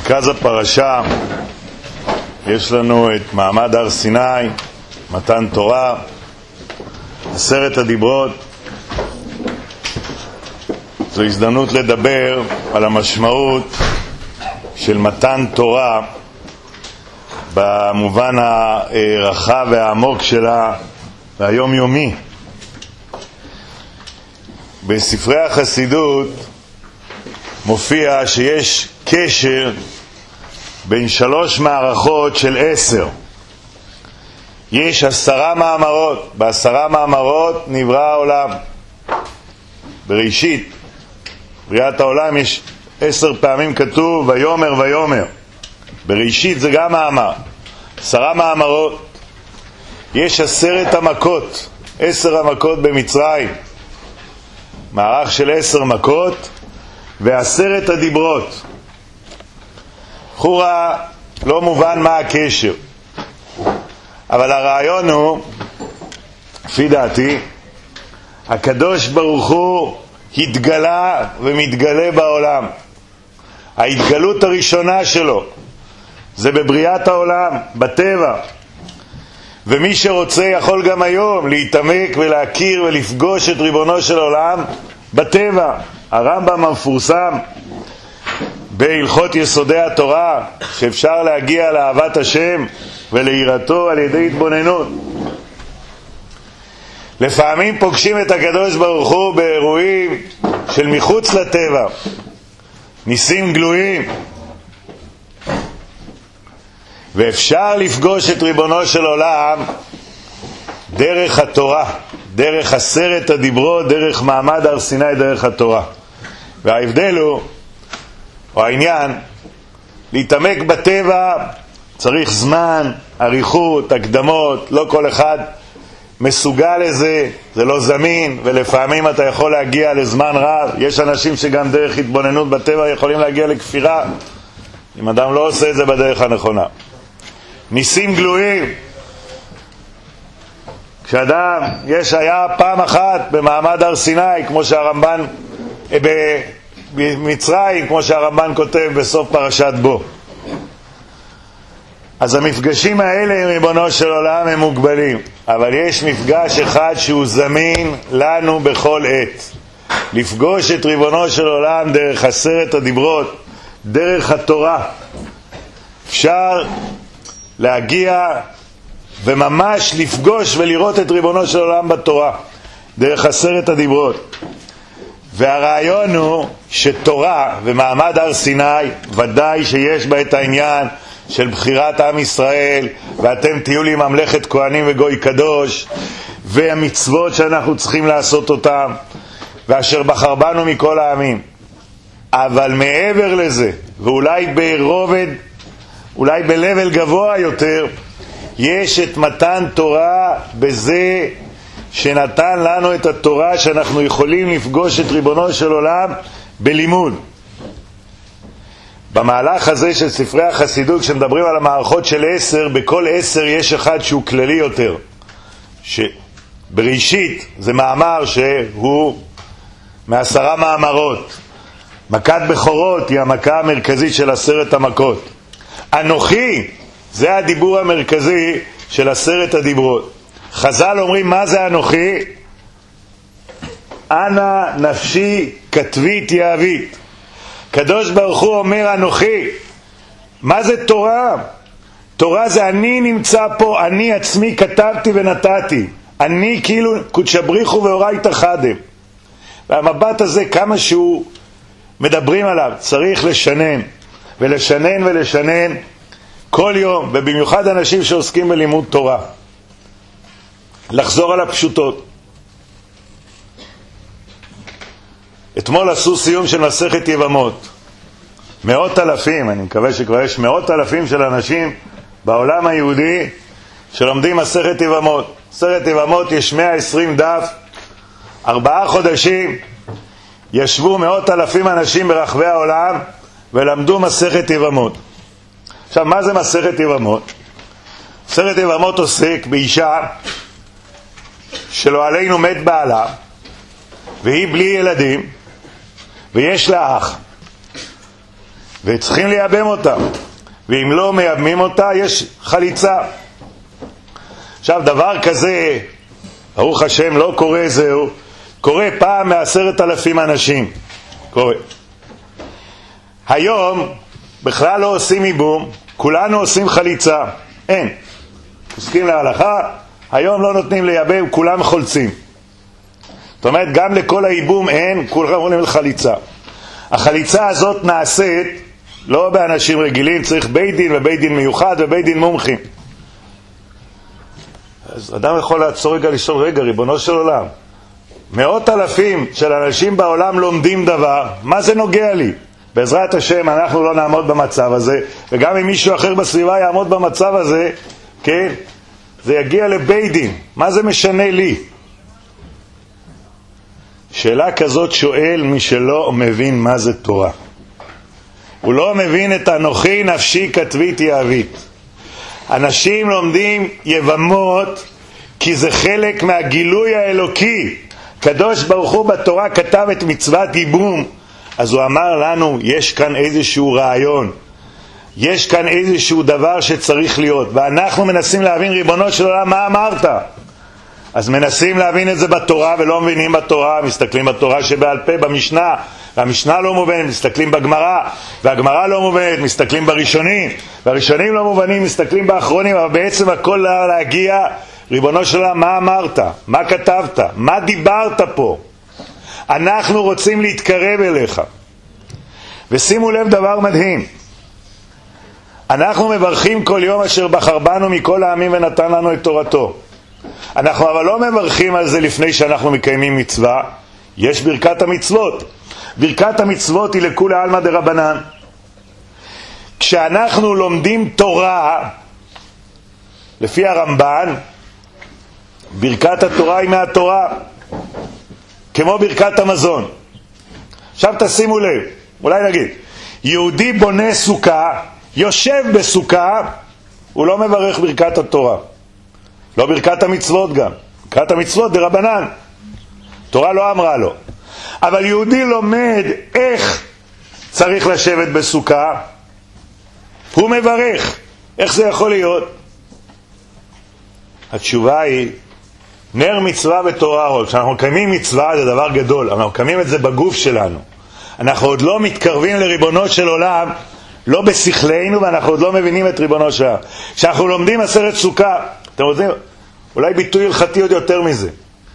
במרכז הפרשה יש לנו את מעמד הר סיני, מתן תורה, 10 הדיברות. זו הזדמנות לדבר על המשמעות של מתן תורה במובן הרחב והעמוק שלה והיומיומי. בספרי החסידות מופיע שיש קשר בין 3 מערכות של 10. יש 10 מאמרות, ב10 מאמרות נברא העולם. בראשית בריאת העולם יש 10 פעמים כתוב ויומר ויומר. בראשית זה גם מאמר, 10 מאמרות. יש 10 המכות, 10 המכות במצרים, מערך של 10 מכות, ו10 הדיברות. חורה לא מובן מה הקשר, אבל הרעיון הוא, לפי דעתי, הקדוש ברוך הוא התגלה ומתגלה בעולם. ההתגלות הראשונה שלו זה בבריאת העולם, בטבע. ומי שרוצה יכול גם היום להתעמק ולהכיר ולפגוש את ריבונו של עולם בטבע. הרמב"ם המפורסם בהלכות יסודי התורה, שאפשר להגיע לאהבת השם וליראתו על ידי התבוננות. לפעמים פוגשים את הקדוש ברוך הוא באירועים של מחוץ לטבע, ניסים גלויים, ואפשר לפגוש את ריבונו של עולם דרך התורה, דרך 10 הדיברות, דרך מעמד הר סיני, דרך התורה. וההבדל הוא, או העניין, להתעמק בטבע צריך זמן, אריכות, הקדמות, לא כל אחד מסוגל לזה, זה לא זמין, ולפעמים אתה יכול להגיע לזמן רב. יש אנשים שגם דרך התבוננות בטבע יכולים להגיע לכפירה, אם אדם לא עושה את זה בדרך הנכונה. ניסים גלויים, כשאדם, היה פעם אחת במעמד הר סיני, כמו שהרמב"ן, במצרים, כמו שהרמב"ן כותב בסוף פרשת בו. אז המפגשים האלה עם ריבונו של עולם הם מוגבלים, אבל יש מפגש אחד שהוא זמין לנו בכל עת, לפגוש את ריבונו של עולם דרך 10 הדיברות, דרך התורה. אפשר להגיע וממש לפגוש ולראות את ריבונו של עולם בתורה דרך 10 הדיברות. והרעיון הוא שתורה ומעמד הר סיני ודאי שיש בה את העניין של בחירת עם ישראל, ואתם תהיו לי ממלכת כהנים וגוי קדוש, והמצוות שאנחנו צריכים לעשות אותם, ואשר בחר בנו מכל העמים. אבל מעבר לזה, ואולי ברובד, אולי בלבל גבוה יותר, יש את מתן תורה בזה שנתן לנו את התורה שאנחנו יכולים לפגוש את ריבונו של עולם בלימוד. במהלך הזה של ספרי החסידות, כשמדברים על המערכות של 10, בכל 10 יש אחד שהוא כללי יותר. בראשית זה מאמר שהוא מ10 מאמרות. מכת בכורות היא המכה המרכזית של 10 המכות. אנוכי זה הדיבור המרכזי של 10 הדיברות. חז"ל אומרים, מה זה אנוכי? אנא נפשי כתבית יאבית. קדוש ברוך הוא אומר אנוכי. מה זה תורה? תורה זה אני נמצא פה, אני עצמי כתבתי ונתתי. אני כאילו קודש בריחו ואורייתא חדם. והמבט הזה, כמה שהוא מדברים עליו, צריך לשנן ולשנן ולשנן כל יום, ובמיוחד אנשים שעוסקים בלימוד תורה. לחזור על הפשוטות. אתמול עשו סיום של מסכת יבמות. 100,000, אני מקווה שכבר יש 100,000 של אנשים בעולם היהודי שלומדים מסכת יבמות. מסכת יבמות יש 120 דף, 4 חודשים ישבו 100,000 אנשים ברחבי העולם ולמדו מסכת יבמות. עכשיו, מה זה מסכת יבמות? מסכת יבמות עוסק באישה שלא עלינו מת בעלה, והיא בלי ילדים, ויש לה אח. וצריכים לייבם אותה, ואם לא מייבמים אותה יש חליצה. עכשיו דבר כזה, ברוך השם, לא קורה זהו, קורה פעם מ10,000 אנשים, קורה. היום בכלל לא עושים ייבום, כולנו עושים חליצה, אין. עוסקים להלכה, היום לא נותנים לייבם, כולם חולצים. זאת אומרת, גם לכל הייבום אין, כולם עולים לחליצה. החליצה הזאת נעשית לא באנשים רגילים, צריך בית דין ובית דין מיוחד ובית דין מומחים. אז אדם יכול לעצור רגע לשאול, רגע, ריבונו של עולם, 100,000 של אנשים בעולם לומדים דבר, מה זה נוגע לי? בעזרת השם אנחנו לא נעמוד במצב הזה, וגם אם מישהו אחר בסביבה יעמוד במצב הזה, כן, זה יגיע לבית דין, מה זה משנה לי? שאלה כזאת שואל מי שלא מבין מה זה תורה. הוא לא מבין את אנוכי נפשי כתבית יהבית. אנשים לומדים יבמות כי זה חלק מהגילוי האלוקי. קדוש ברוך הוא בתורה כתב את מצוות ייבום, אז הוא אמר לנו יש כאן איזשהו רעיון, יש כאן איזשהו דבר שצריך להיות, ואנחנו מנסים להבין ריבונו של עולם מה אמרת. אז מנסים להבין את זה בתורה ולא מבינים בתורה, מסתכלים בתורה שבעל פה במשנה, והמשנה לא מובנת, מסתכלים בגמרא, והגמרא לא מובנת, מסתכלים בראשונים, והראשונים לא מובנים, מסתכלים באחרונים, אבל בעצם הכל להגיע, ריבונו של עולם, מה אמרת? מה כתבת? מה דיברת פה? אנחנו רוצים להתקרב אליך. ושימו לב דבר מדהים, אנחנו מברכים כל יום אשר בחר בנו מכל העמים ונתן לנו את תורתו. אנחנו אבל לא מברכים על זה לפני שאנחנו מקיימים מצווה. יש ברכת המצוות. ברכת המצוות היא לכולי עלמא דרבנן. כשאנחנו לומדים תורה, לפי הרמב"ן, ברכת התורה היא מהתורה, כמו ברכת המזון. עכשיו תשימו לב, אולי נגיד, יהודי בונה סוכה, יושב בסוכה, הוא לא מברך ברכת התורה. לא ברכת המצוות גם. ברכת המצוות דרבנן. תורה לא אמרה לו. אבל יהודי לומד איך צריך לשבת בסוכה, הוא מברך. איך זה יכול להיות? התשובה היא, נר מצווה בתורה, כשאנחנו מקיימים מצווה זה דבר גדול, אנחנו מקיימים את זה בגוף שלנו. אנחנו עוד לא מתקרבים לריבונו של עולם, לא בשכלנו, ואנחנו עוד לא מבינים את ריבונו של עולם. כשאנחנו לומדים 10 סוכה, אתם יודעים, אולי ביטוי הלכתי עוד יותר מזה.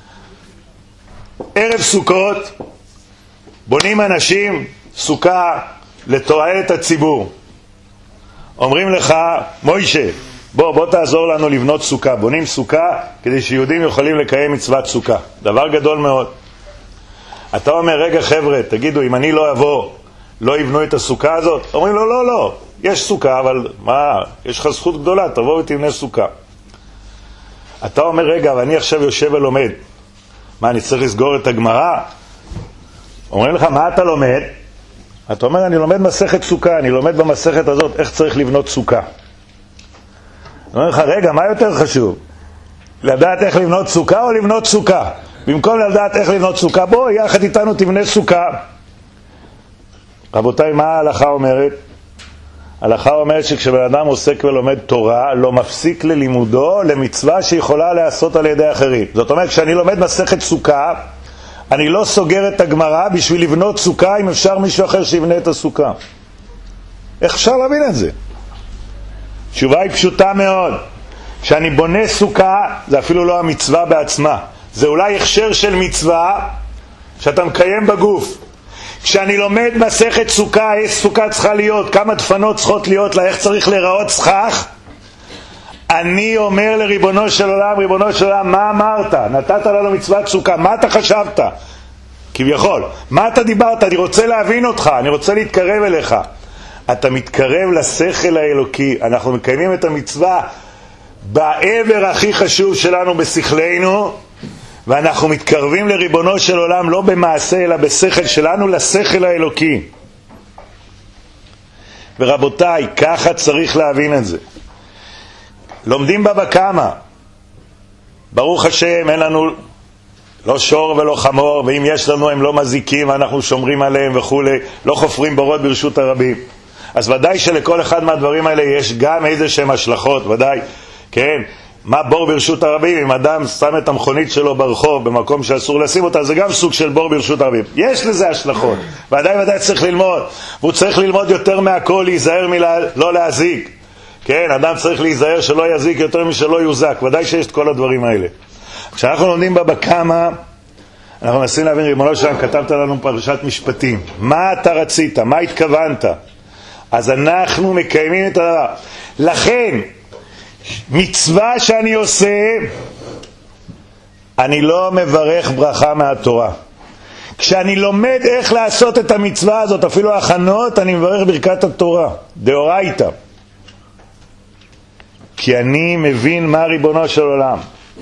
ערב סוכות, בונים אנשים סוכה לתועלת הציבור. אומרים לך, מוישה, בוא תעזור לנו לבנות סוכה. בונים סוכה כדי שיהודים יכולים לקיים מצוות סוכה. דבר גדול מאוד. אתה אומר, רגע חבר'ה, תגידו, אם אני לא אבוא, לא יבנו את הסוכה הזאת? אומרים לו, לא, יש סוכה, אבל מה, יש לך זכות גדולה, תבוא ותבנה סוכה. אתה אומר, רגע, ואני עכשיו יושב ולומד. מה, אני צריך לסגור את הגמרא? אומרים לך, מה אתה לומד? אתה אומר, אני לומד מסכת סוכה, אני לומד במסכת הזאת איך צריך לבנות סוכה. אומר לך, רגע, מה יותר חשוב? לדעת איך לבנות סוכה או לבנות סוכה? במקום לדעת איך לבנות סוכה, בוא, יחד איתנו תבנה סוכה. רבותיי, מה ההלכה אומרת? ההלכה אומרת שכשבן אדם עוסק ולומד תורה, לא מפסיק ללימודו למצווה שיכולה לעשות על ידי אחרים. זאת אומרת, כשאני לומד מסכת סוכה, אני לא סוגר את הגמרא בשביל לבנות סוכה, אם אפשר מישהו אחר שיבנה את הסוכה. איך אפשר להבין את זה? תשובה היא פשוטה מאוד. כשאני בונה סוכה, זה אפילו לא המצווה בעצמה. זה אולי הכשר של מצווה שאתה מקיים בגוף. כשאני לומד מסכת סוכה, איך סוכה צריכה להיות, כמה דפנות צריכות להיות לה, איך צריך להיראות סכך, אני אומר לריבונו של עולם, ריבונו של עולם, מה אמרת? נתת לנו מצוות סוכה, מה אתה חשבת? כביכול, מה אתה דיברת? אני רוצה להבין אותך, אני רוצה להתקרב אליך. אתה מתקרב לשכל האלוקי. אנחנו מקיימים את המצווה בעבר הכי חשוב שלנו בשכלנו, ואנחנו מתקרבים לריבונו של עולם לא במעשה אלא בשכל שלנו, לשכל האלוקי. ורבותיי, ככה צריך להבין את זה. לומדים בבא קמא, ברוך השם, אין לנו לא שור ולא חמור, ואם יש לנו הם לא מזיקים ואנחנו שומרים עליהם וכו', לא חופרים בורות ברשות הרבים. אז ודאי שלכל אחד מהדברים האלה יש גם איזה שהם השלכות, ודאי, כן? מה בור ברשות הרבים? אם אדם שם את המכונית שלו ברחוב במקום שאסור לשים אותה, זה גם סוג של בור ברשות הרבים. יש לזה השלכות, ודאי צריך ללמוד, והוא צריך ללמוד יותר מהכל, להיזהר לא להזיק, כן? אדם צריך להיזהר שלא יזיק יותר משלא יוזק, ודאי שיש את כל הדברים האלה. כשאנחנו לומדים בבא קמא, אנחנו מנסים להבין, ריבונו של עולם, כתבת לנו פרשת משפטים, מה אתה רצית? מה התכוונת? אז אנחנו מקיימים את הדבר. לכן, מצווה שאני עושה, אני לא מברך ברכה מהתורה. כשאני לומד איך לעשות את המצווה הזאת, אפילו הכנות, אני מברך ברכת התורה, דאורייתא. כי אני מבין מה ריבונו של עולם.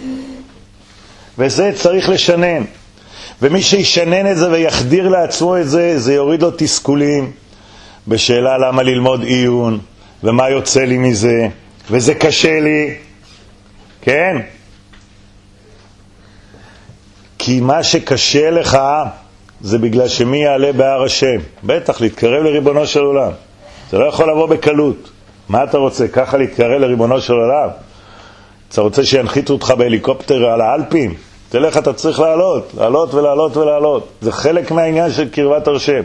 וזה צריך לשנן. ומי שישנן את זה ויחדיר לעצמו את זה, זה יוריד לו תסכולים בשאלה למה ללמוד עיון, ומה יוצא לי מזה, וזה קשה לי, כן? כי מה שקשה לך זה בגלל שמי יעלה בהר השם. בטח, להתקרב לריבונו של עולם. זה לא יכול לבוא בקלות. מה אתה רוצה? ככה להתקרב לריבונו של עולם? אתה רוצה שינחיתו אותך בהליקופטר על האלפים? תלך, אתה צריך לעלות ולעלות. זה חלק מהעניין של קרבת השם.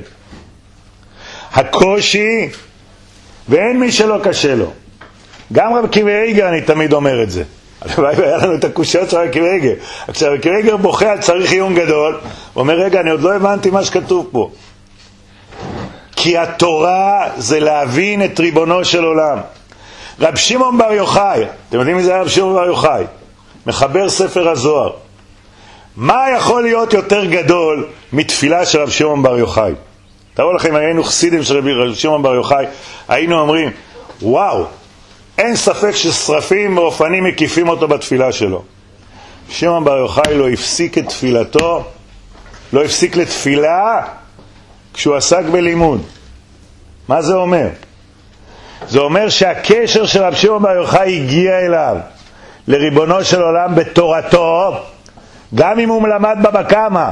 הקושי, ואין מי שלא קשה לו. גם רב עקיבא איגר, אני תמיד אומר את זה. היה לנו את הקושיות של רב עקיבא איגר. כשרב עקיבא איגר בוכה על צריך עיון גדול, הוא אומר, רגע, אני עוד לא הבנתי מה שכתוב פה. כי התורה זה להבין את ריבונו של עולם. רב שמעון בר יוחאי, אתם יודעים מי זה רב שמעון בר יוחאי? מחבר ספר הזוהר. מה יכול להיות יותר גדול מתפילה של רב שמעון בר יוחאי? תראו לכם, היינו חסידים של רב שמעון בר יוחאי, היינו אומרים, וואו, אין ספק ששרפים ואופנים מקיפים אותו בתפילה שלו. שמעון בר יוחאי לא הפסיק את תפילתו, לא הפסיק לתפילה כשהוא עסק בלימוד. מה זה אומר? זה אומר שהקשר של רב שמעון בר יוחאי הגיע אליו, לריבונו של עולם בתורתו, גם אם הוא למד בבא קמא.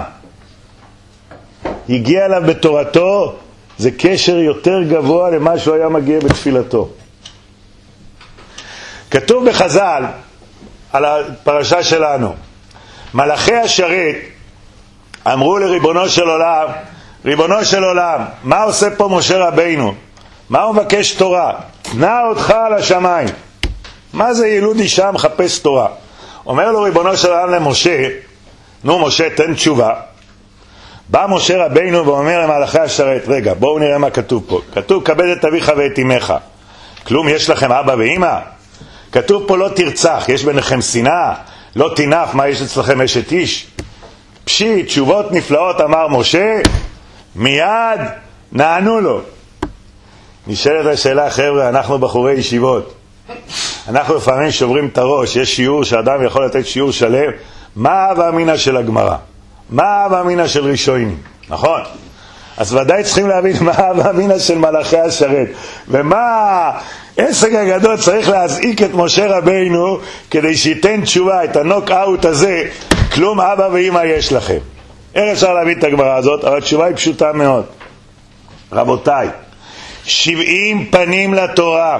הגיע אליו בתורתו, זה קשר יותר גבוה למה שהוא היה מגיע בתפילתו. כתוב בחז"ל על הפרשה שלנו, מלאכי השרת אמרו לריבונו של עולם, ריבונו של עולם, מה עושה פה משה רבינו? מה הוא מבקש תורה? נע אותך על השמיים. מה זה ילוד אישה מחפש תורה? אומר לו ריבונו של עולם למשה, נו משה תן תשובה. בא משה רבינו ואומר למלאכי השרת, רגע בואו נראה מה כתוב פה. כתוב כבד את אביך ואת אמך. כלום, יש לכם אבא ואמא? כתוב פה לא תרצח, יש ביניכם שנאה, לא תינף, מה יש אצלכם אשת איש? פשיט, תשובות נפלאות אמר משה, מיד נענו לו. נשאלת השאלה, חבר'ה, אנחנו בחורי ישיבות, אנחנו לפעמים שוברים את הראש, יש שיעור שאדם יכול לתת שיעור שלם, מה אבא אמינה של הגמרא? מה אבא אמינה של ראשונים? נכון? אז ודאי צריכים להבין מה אבא אמינה של מלאכי השרת, ומה עסק הגדול צריך להזעיק את משה רבינו כדי שייתן תשובה, את הנוק אאוט הזה, כלום אבא ואמא יש לכם. איך אפשר להבין את הגמרא הזאת? אבל התשובה היא פשוטה מאוד. רבותיי, 70 פנים לתורה.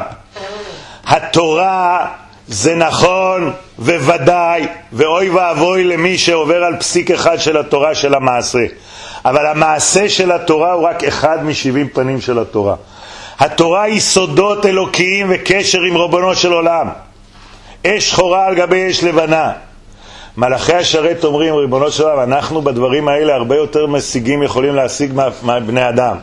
התורה זה נכון וודאי, ואוי ואבוי למי שעובר על פסיק אחד של התורה של המעשה. אבל המעשה של התורה הוא רק אחד מ70 פנים של התורה. התורה היא סודות אלוקיים וקשר עם ריבונו של עולם. אש שחורה על גבי אש לבנה. מלאכי השרת אומרים, ריבונו של עולם, אנחנו בדברים האלה הרבה יותר משיגים, יכולים להשיג מהבני אדם.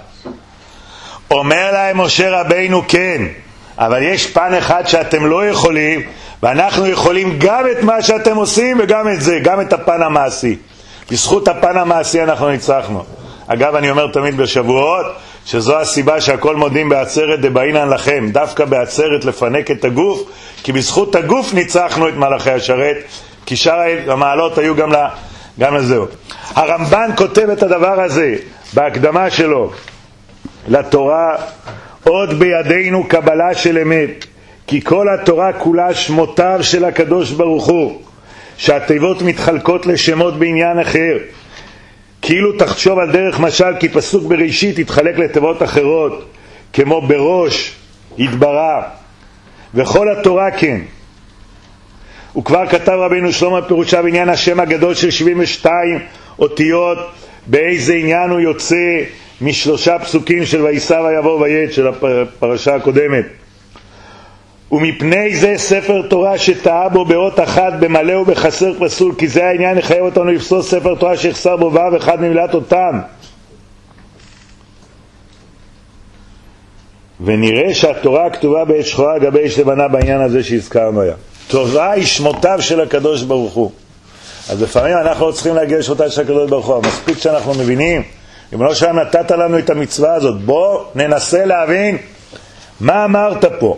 אומר להם משה רבינו, כן, אבל יש פן אחד שאתם לא יכולים, ואנחנו יכולים גם את מה שאתם עושים וגם את זה, גם את הפן המעשי. בזכות הפן המעשי אנחנו ניצחנו. אגב, אני אומר תמיד בשבועות, שזו הסיבה שהכל מודים בעצרת דבעינן לכם, דווקא בעצרת לפנק את הגוף, כי בזכות הגוף ניצחנו את מלאכי השרת, כי שאר המעלות היו גם לזהו. הרמב"ן כותב את הדבר הזה בהקדמה שלו לתורה, עוד בידינו קבלה של אמת, כי כל התורה כולה שמותיו של הקדוש ברוך הוא, שהתיבות מתחלקות לשמות בעניין אחר, כאילו תחשוב על דרך משל, כי פסוק בראשית יתחלק לתיבות אחרות, כמו בראש התברא, וכל התורה כן. וכבר כתב רבינו שלמה פירושה בעניין השם הגדול של 72 אותיות, באיזה עניין הוא יוצא משלושה פסוקים של ויסע ויבוא ויט של הפרשה הקודמת. ומפני זה ספר תורה שטעה בו באות אחת במלא ובחסר פסול, כי זה העניין יחייב אותנו לפסול ספר תורה שיחסר בו ו' אחד ממילת אותם. ונראה שהתורה הכתובה בעת שחורה על גבי אש לבנה בעניין הזה שהזכרנו היה. תורה היא שמותיו של הקדוש ברוך הוא. אז לפעמים אנחנו לא צריכים להגיע לשמותיו של הקדוש ברוך הוא, מספיק שאנחנו מבינים, אם לא שם נתת לנו את המצווה הזאת, בוא ננסה להבין מה אמרת פה.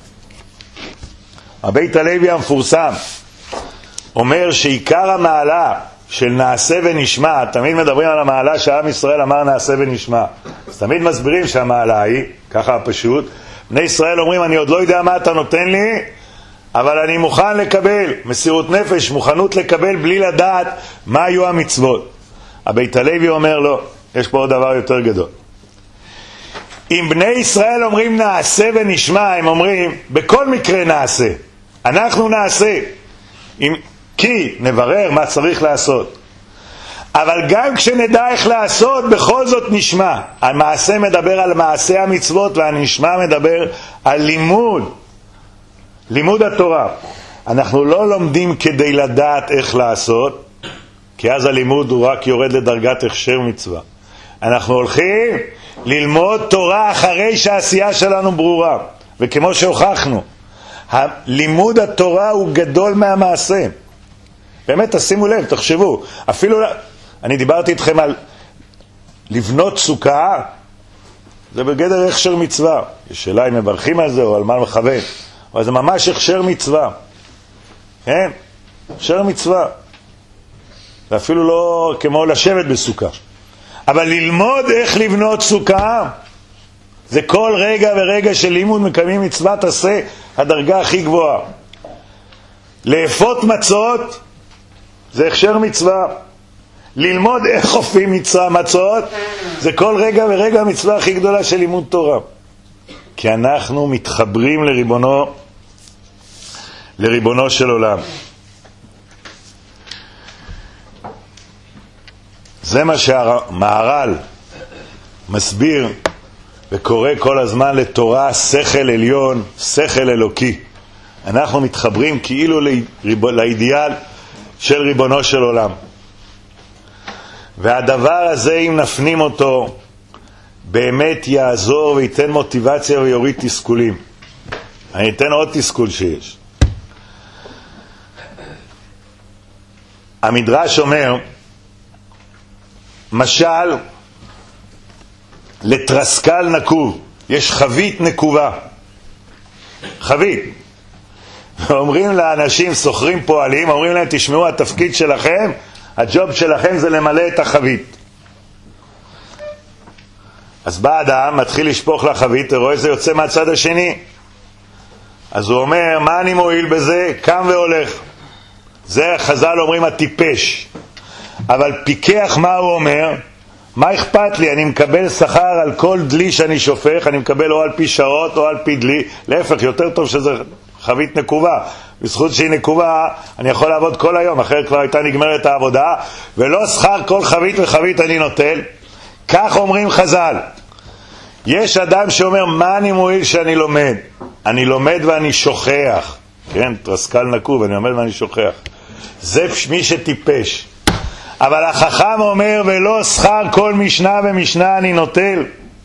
הבית הלוי המפורסם אומר שעיקר המעלה של נעשה ונשמע, תמיד מדברים על המעלה שהעם ישראל אמר נעשה ונשמע, אז תמיד מסבירים שהמעלה היא, ככה פשוט, בני ישראל אומרים אני עוד לא יודע מה אתה נותן לי, אבל אני מוכן לקבל, מסירות נפש, מוכנות לקבל בלי לדעת מה היו המצוות. הבית הלוי אומר לא, יש פה עוד דבר יותר גדול. אם בני ישראל אומרים נעשה ונשמע, הם אומרים בכל מקרה נעשה, אנחנו נעשה, כי נברר מה צריך לעשות. אבל גם כשנדע איך לעשות, בכל זאת נשמע. המעשה מדבר על מעשה המצוות, והנשמע מדבר על לימוד התורה. אנחנו לא לומדים כדי לדעת איך לעשות, כי אז הלימוד הוא רק יורד לדרגת הכשר מצווה. אנחנו הולכים ללמוד תורה אחרי שהעשייה שלנו ברורה. וכמו שהוכחנו, לימוד התורה הוא גדול מהמעשה. באמת תשימו לב, תחשבו, אפילו אני דיברתי איתכם על לבנות סוכה, זה בגדר הכשר מצווה. יש שאלה אם מברכים על זה או על מה מכוון, אבל זה ממש הכשר מצווה. כן? הכשר מצווה. זה אפילו לא כמו לשבת בסוכה. אבל ללמוד איך לבנות סוכה, זה כל רגע ורגע של לימוד מקיימים מצוות עשה הדרגה הכי גבוהה. לאפות מצות זה הכשר מצווה. ללמוד איך אופים מצות זה כל רגע ורגע המצווה הכי גדולה של לימוד תורה. כי אנחנו מתחברים לריבונו של עולם. זה מה שהמהר"ל מסביר וקורא כל הזמן לתורה שכל עליון, שכל אלוקי. אנחנו מתחברים כאילו לאידיאל של ריבונו של עולם. והדבר הזה, אם נפנים אותו, באמת יעזור וייתן מוטיבציה ויוריד תסכולים. אני אתן עוד תסכול שיש. המדרש אומר, משל לטרסקל נקוב, יש חבית נקובה. חבית. אומרים לאנשים, סוחרים פועלים, אומרים להם, תשמעו, התפקיד שלכם, הג'וב שלכם זה למלא את החבית. אז בא אדם, מתחיל לשפוך לחבית, רואה זה יוצא מהצד השני. אז הוא אומר, מה אני מועיל בזה? קם והולך. זה חז"ל אומרים הטיפש. אבל פיקח מה הוא אומר? מה אכפת לי? אני מקבל שכר על כל דלי שאני שופך, אני מקבל או על פי שעות או על פי דלי. להפך, יותר טוב שזה חבית נקובה. בזכות שהיא נקובה, אני יכול לעבוד כל היום, אחרת כבר הייתה נגמרת העבודה, ולא שכר כל חבית וחבית אני נוטל. כך אומרים חז"ל. יש אדם שאומר, מה אני מועיל שאני לומד? אני לומד ואני שוכח. כן, טרסקל נקוב, אני לומד ואני שוכח. זה מי שטיפש. אבל החכם אומר, ולא שכר כל משנה ומשנה אני נוטל.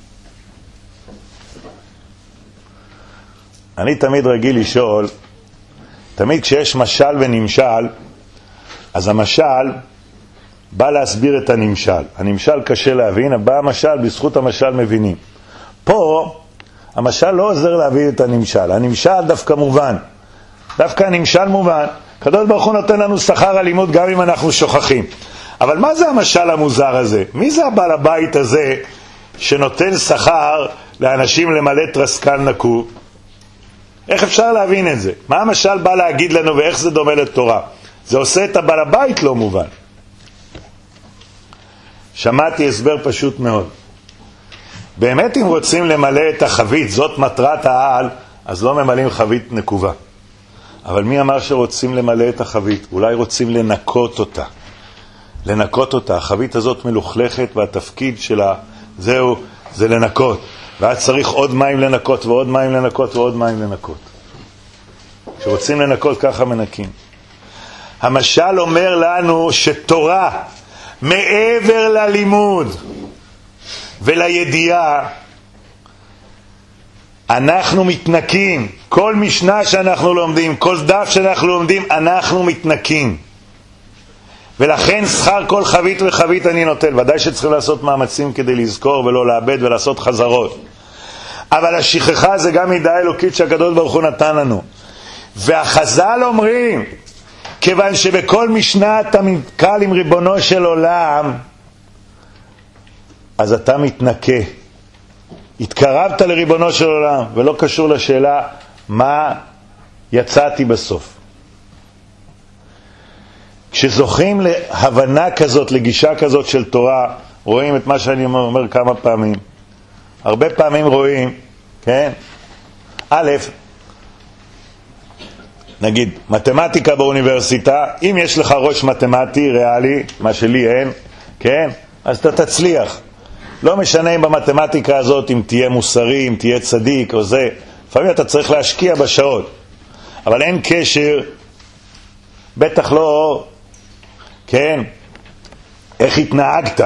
אני תמיד רגיל לשאול, תמיד כשיש משל ונמשל, אז המשל בא להסביר את הנמשל. הנמשל קשה להבין, אבל בא המשל, בזכות המשל מבינים. פה המשל לא עוזר להבין את הנמשל. הנמשל דווקא מובן. דווקא הנמשל מובן. הקדוש ברוך הוא נותן לנו שכר על לימוד גם אם אנחנו שוכחים. אבל מה זה המשל המוזר הזה? מי זה הבעל הבית הזה שנותן שכר לאנשים למלא טרסקל נקוב? איך אפשר להבין את זה? מה המשל בא להגיד לנו ואיך זה דומה לתורה? זה עושה את הבעל הבית לא מובן. שמעתי הסבר פשוט מאוד. באמת אם רוצים למלא את החבית, זאת מטרת העל, אז לא ממלאים חבית נקובה. אבל מי אמר שרוצים למלא את החבית? אולי רוצים לנקות אותה. לנקות אותה. החבית הזאת מלוכלכת והתפקיד שלה זה לנקות. ואז צריך עוד מים לנקות ועוד מים לנקות ועוד מים לנקות. כשרוצים לנקות ככה מנקים. המשל אומר לנו שתורה מעבר ללימוד ולידיעה אנחנו מתנקים. כל משנה שאנחנו לומדים, כל דף שאנחנו לומדים, אנחנו מתנקים. ולכן שכר כל חבית וחבית אני נוטל. ודאי שצריכים לעשות מאמצים כדי לזכור ולא לאבד ולעשות חזרות. אבל השכחה זה גם מידה אלוקית שהקדוש ברוך הוא נתן לנו. והחז"ל אומרים, כיוון שבכל משנה אתה מתקל עם ריבונו של עולם, אז אתה מתנקה. התקרבת לריבונו של עולם, ולא קשור לשאלה מה יצאתי בסוף. כשזוכים להבנה כזאת, לגישה כזאת של תורה, רואים את מה שאני אומר כמה פעמים. הרבה פעמים רואים, כן? א', נגיד, מתמטיקה באוניברסיטה, אם יש לך ראש מתמטי, ריאלי, מה שלי אין, כן? אז אתה תצליח. לא משנה אם במתמטיקה הזאת, אם תהיה מוסרי, אם תהיה צדיק או זה, לפעמים אתה צריך להשקיע בשעות. אבל אין קשר, בטח לא, כן? איך התנהגת?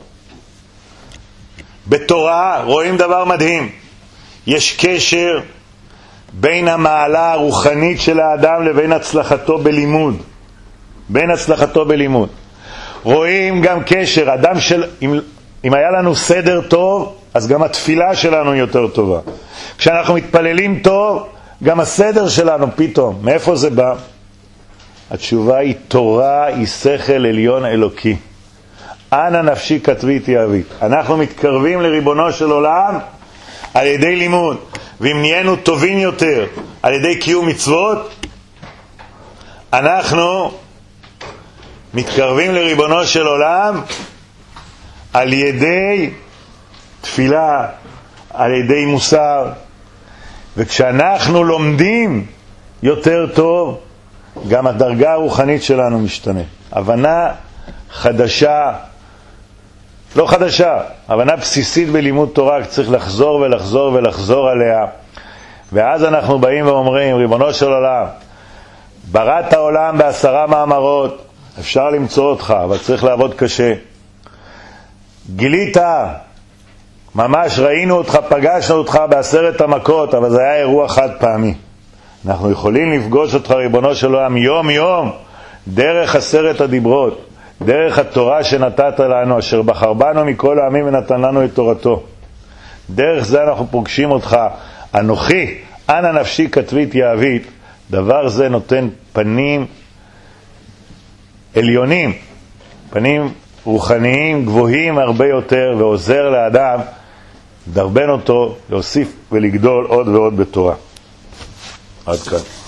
בתורה רואים דבר מדהים. יש קשר בין המעלה הרוחנית של האדם לבין הצלחתו בלימוד. בין הצלחתו בלימוד. רואים גם קשר, אדם של, אם היה לנו סדר טוב, אז גם התפילה שלנו יותר טובה. כשאנחנו מתפללים טוב, גם הסדר שלנו פתאום. מאיפה זה בא? התשובה היא תורה היא שכל עליון אלוקי. אנא נפשי כתבית יהבית. אנחנו מתקרבים לריבונו של עולם על ידי לימוד. ואם נהיינו טובים יותר על ידי קיום מצוות, אנחנו מתקרבים לריבונו של עולם על ידי תפילה, על ידי מוסר. וכשאנחנו לומדים יותר טוב, גם הדרגה הרוחנית שלנו משתנה. הבנה חדשה, לא חדשה, הבנה בסיסית בלימוד תורה, צריך לחזור ולחזור ולחזור עליה. ואז אנחנו באים ואומרים, ריבונו של עולם, בראת העולם ב10 מאמרות, אפשר למצוא אותך, אבל צריך לעבוד קשה. גילית, ממש ראינו אותך, פגשנו אותך ב10 המכות, אבל זה היה אירוע חד פעמי. אנחנו יכולים לפגוש אותך, ריבונו של עולם, יום יום, דרך 10 הדיברות, דרך התורה שנתת לנו, אשר בחר בנו מכל העמים ונתן לנו את תורתו. דרך זה אנחנו פוגשים אותך. אנוכי, אנא נפשי כתבית יהבית. דבר זה נותן פנים עליונים, פנים רוחניים גבוהים הרבה יותר, ועוזר לאדם דרבן אותו להוסיף ולגדול עוד ועוד בתורה. עד כאן.